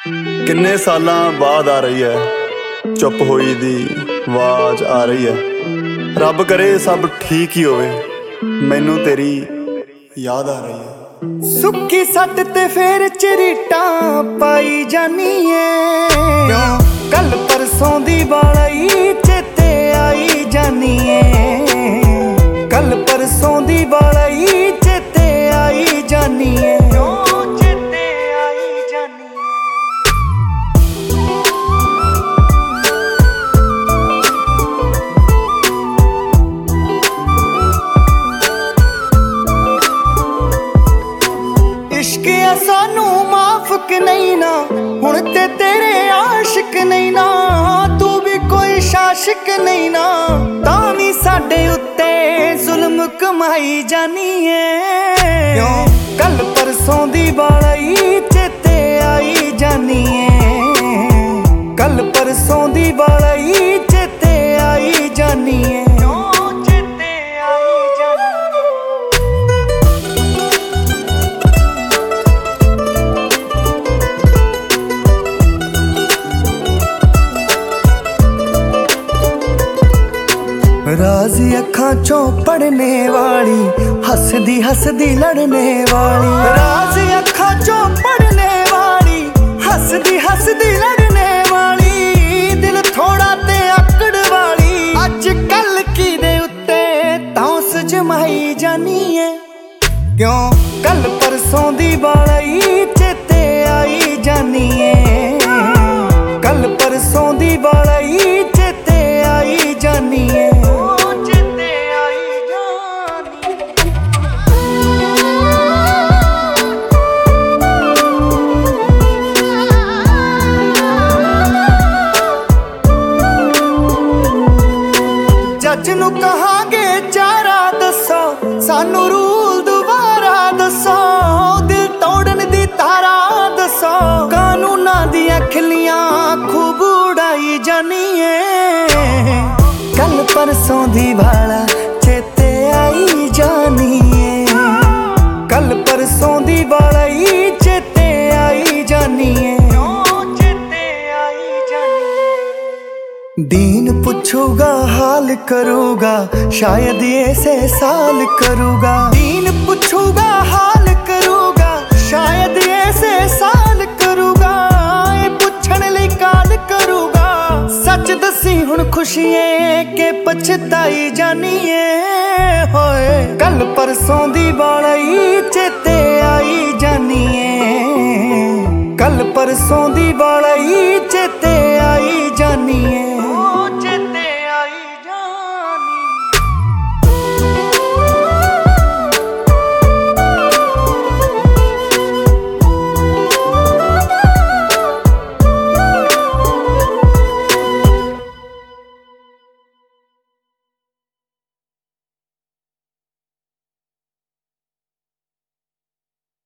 किन्ने सालां बाद आ रही है चुप होई दी आवाज आ रही है। रब करे सब ठीक ही होवे, मैनू तेरी याद आ रही है। सुक्की सट ते फेर चरीटा पाई जानी है, क्यों कल परसों दी बालाई चेते आई जानी है। कल परसों दी बालाई चेते आई जानी है। इश्क है सानू माफ कि नहीं ना, हुण ते तेरे आशिक नहीं ना। तू भी कोई शाशिक नहीं ना, तां भी साडे उत्ते जुल्म कमाई जानी है। क्यों कल परसों दी बालाई चेते आई जानी है। कल परसों दी बालाई चेते आई जानी है। राज़ी अखां चों पढ़ने वाली, हसदी हसदी लड़ने वाली। राज़ी अखां चों पढ़ने वाली, हसदी हसदी लड़ने वाली। दिल थोड़ा ते आकड़ वाली, अज कल की दे उत्ते तौंस जमाई जानी है। क्यों कल परसों दी बालाई चेते आई जानी है। कल परसों दी बालाई चेते आई जानी है। जज नू कहांगे चारा दसो, सानू रूल दुबारा दसो। दिल तोड़न दी तारा दसो, कानूना दियां खिलियां खूब उड़ाई जानी है। कल परसों दी भाला चेते आई जानी है। कल परसों दी बालाई चेते आई जानी है। दीन पुछूगा हाल करूगा, शायद ऐसे साल करूगा। दीन पुछूगा हाल करूगा, शायद ऐसे साल करूगा। ए पुछण लई काल करूगा, सच दसी हुण खुशियां के पछताई जानी है। होए कल परसों दी बालाई चेते आई जानी है। कल परसों दी बालाई चेते